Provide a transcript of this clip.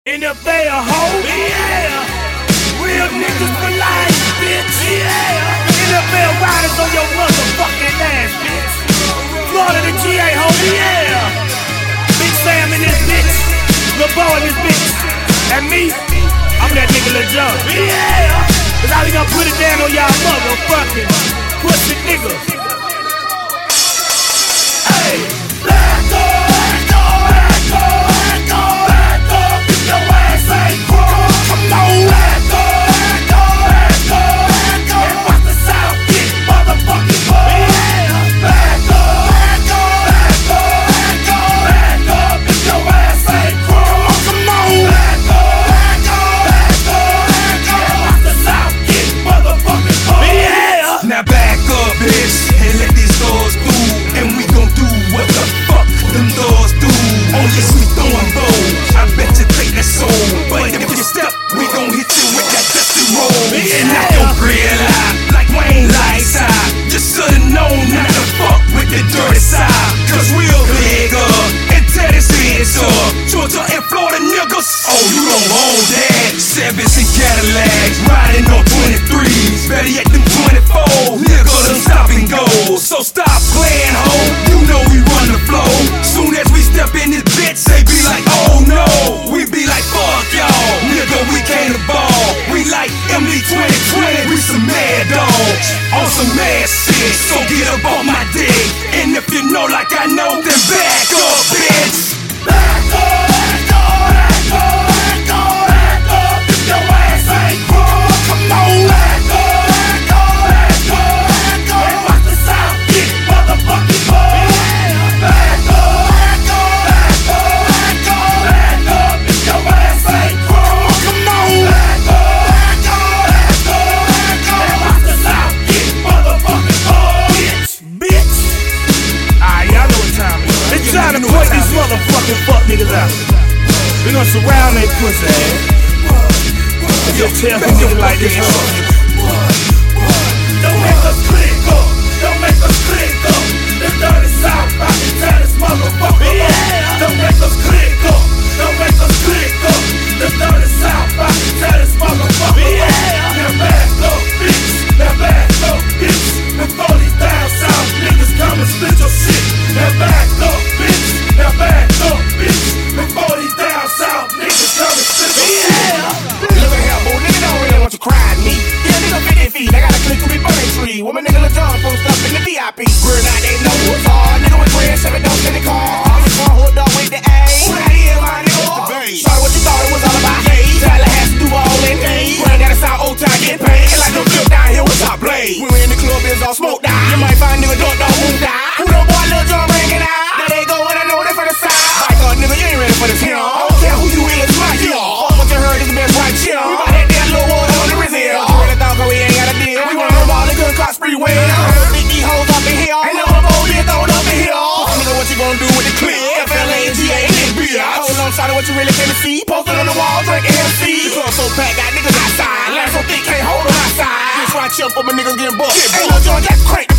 NFL hoe, yeah. Real niggas for life, bitch, yeah. NFL riders on your motherfucking ass, bitch. Florida the GA hoe, yeah. Big Sam in this bitch, Lil Bo in this bitch. And me, I'm that nigga Lil Jon, yeah. Cause I gonna put it down on y'all motherfucking pussy niggas. Hey, let go, let go, let go, let go, let go. If your ass ain't cool, come on, let go, let go, let go, let go. And watch the South get motherfucking boy. Yeah, let go, let go, let go, let go, let go. If your ass ain't cool, come on, let go, let go, let go, let go. And watch the South get motherfucking boy. Yeah. Now back up, bitch, and let these doors through, and we gon' do what the fuck them doors do. Only we throwing bows, I bet you think that's so. But if you step, we gon' hit you with that dusty roll. And knock your grill out like Wayne Lights Out. Just should've known not to fuck with the dirty side. Cause we'll leg up and tear this heads up. Georgia and Florida niggas, oh you don't hold that. Chevys and Cadillacs, riding on 23s. Better yet them 24s, nigga them stop and go. So stop playing, ho, you know we run the flow. Soon as we step in this bitch, they be like, oh no. We be like, fuck y'all, nigga, we came to ball. We like MD 2020, we some mad dogs on some mad shit. So get up on my dick, and if you know like I know, then back up, bitch. Let go, let go, let go, let go, let go. If your ass ain't cool, come on, let go, let go, let go, let go. And watch the South get motherfucking boy. Let go, let go, let go, let go, let go. If your ass ain't cool, come on, let go, let go, let go, let go. And watch the South get motherfucking boy. Bitch. Alright, y'all know what time it is. They trying to point these motherfucking fuck niggas out. We gonna surround they pussy ass. Just tell them niggas like this. Don't make us click up. Don't make us click up. The dirty South about to tear this motherfucker up. Don't make us click up. Don't make us click up. The dirty South about to tear this motherfucker up. Now back up, bitch. Now back up, bitch. Before these down south niggas come and split your shit. Now back up, bitch. Now back up, bitch. Before these down south niggas come and split your shit. Look at here, boo, nigga don't really want to cry at me. Yeah, nigga 50 feet, I got a click to be birthday tree. With my nigga Lil Jon post up in the VIP. Girl, now they know what's hard. Nigga with grand, Chevy don't in the car. All the car hooked up with the A. Who that is, my nigga? Sorry what you thought it was all about. Tyler has to do all in day. Grand got a sound old time getting paid. And like no flip down here with top blade. When we in the club, it's all smoke down. You might find nigga don't know who die. Who the boy Lil Jon bringing out? Now they go and I know they for the side. My God, nigga, you ain't ready for this here. I don't care who you is, my here. All what you heard is the best right here. We bout that damn little water on the Rizziel. You really thought we ain't got a deal. We wanna know all the good cops free well. Think these hoes up in here. Ain't no more being thrown up in here. Nigga, what you gonna do with the clip? FLANGA and this bitch. Hold on, shout out what you really finna see. Posted on the wall, drinking MC. The club so packed, got niggas outside. Land so thick, can't hold them outside. Just right here for my niggas getting booked. Hey, Lil Jon, just crank